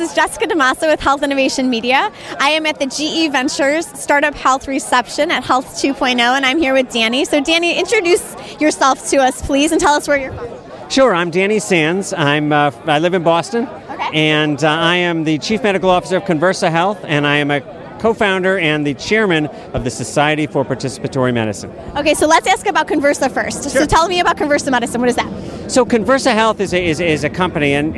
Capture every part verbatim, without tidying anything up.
is Jessica DeMassa with Health Innovation Media. I am at the G E Ventures Startup Health Reception at Health two point oh, and I'm here with Danny. So Danny, introduce yourself to us, please, and tell us where you're from. Sure, I'm Danny Sands. I'm uh, I live in Boston, okay. and uh, I am the Chief Medical Officer of Conversa Health, and I am a co-founder and the chairman of the Society for Participatory Medicine. Okay, so let's ask about Conversa first. Sure. So tell me about Conversa Medicine. What is that? So Conversa Health is a, is, is a company, and,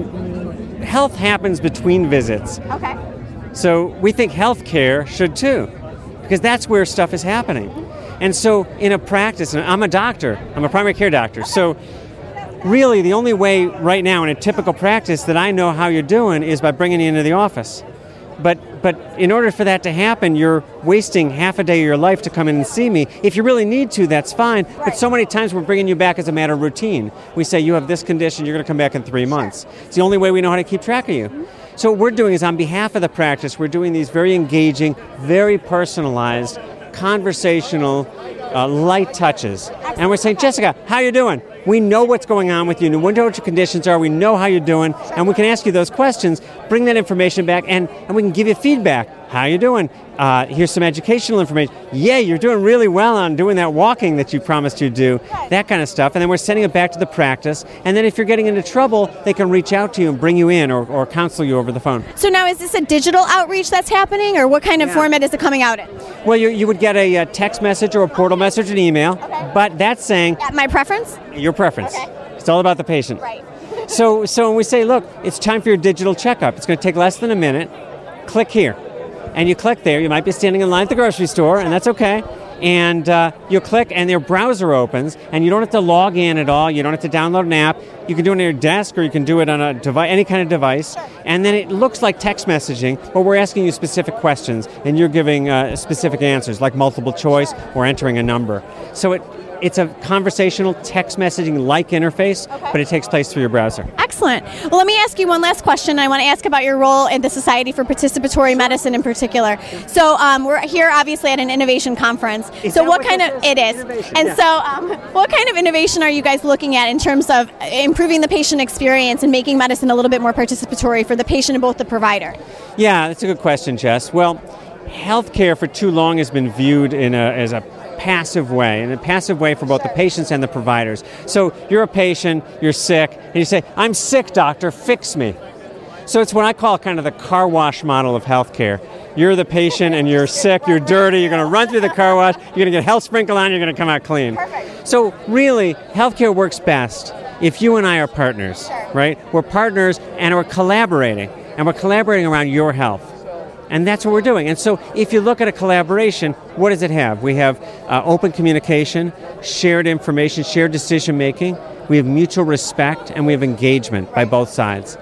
and health happens between visits. Okay. So we think healthcare should too, because that's where stuff is happening. And so in a practice, and I'm a doctor, I'm a primary care doctor, so really the only way right now in a typical practice that I know how you're doing is by bringing you into the office. But but in order for that to happen, you're wasting half a day of your life to come in and see me. If you really need to, that's fine. Right. But so many times we're bringing you back as a matter of routine. We say, you have this condition, you're going to come back in three months. It's the only way we know how to keep track of you. Mm-hmm. So what we're doing is on behalf of the practice, we're doing these very engaging, very personalized, conversational, uh, light touches. And we're saying, Jessica, how you doing? We know what's going on with you. We know what your conditions are. We know how you're doing. And we can ask you those questions, bring that information back, and, and we can give you feedback. How you doing? Uh, here's some educational information. Yeah, you're doing really well on doing that walking that you promised you'd do. That kind of stuff. And then we're sending it back to the practice. And then if you're getting into trouble, they can reach out to you and bring you in or, or counsel you over the phone. So now is this a digital outreach that's happening, or what kind of yeah. format is it coming out in? Well, you, you would get a, a text message or a portal message, an email. Okay. But that's saying... At my preference? Your preference. Okay. It's all about the patient. Right. so, so when we say, look, it's time for your digital checkup. It's going to take less than a minute. Click here. And you click there. You might be standing in line at the grocery store, and that's okay. And uh, you'll click, and your browser opens, and you don't have to log in at all. You don't have to download an app. You can do it on your desk, or you can do it on a device, any kind of device. And then it looks like text messaging, but we're asking you specific questions, and you're giving uh, specific answers, like multiple choice or entering a number. So it it's a conversational text messaging-like interface, okay. but it takes place through your browser. Excellent. Well, let me ask you one last question. I want to ask about your role in the Society for Participatory Medicine in particular. So um, we're here, obviously, at an innovation conference. Is so what, what kind of is? it is? Innovation, and yeah. so, um, what kind of innovation are you guys looking at in terms of improving the patient experience and making medicine a little bit more participatory for the patient and both the provider? Yeah, that's a good question, Jess. Well, healthcare for too long has been viewed in a, as a passive way, in a passive way for both the patients and the providers. So you're a patient, you're sick, and you say, I'm sick, doctor, fix me. So it's what I call kind of the car wash model of healthcare. You're the patient and you're sick, you're dirty, you're going to run through the car wash, you're going to get health sprinkle on, you're going to come out clean. Perfect. So really, healthcare works best if you and I are partners, right? We're partners and we're collaborating, and we're collaborating around your health. And that's what we're doing. And so if you look at a collaboration, what does it have? We have uh, open communication, shared information, shared decision-making. We have mutual respect, and we have engagement by both sides.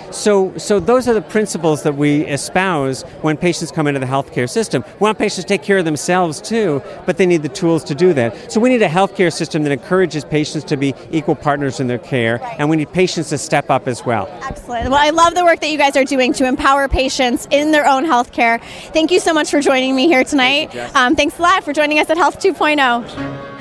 So so those are the principles that we espouse when patients come into the healthcare system. We want patients to take care of themselves too, but they need the tools to do that. So we need a healthcare system that encourages patients to be equal partners in their care, and we need patients to step up as well. Excellent. Well, I love the work that you guys are doing to empower patients in their own healthcare. Thank you so much for joining me here tonight. Thank you, Jess. Um, thanks a lot for joining us at Health two point oh.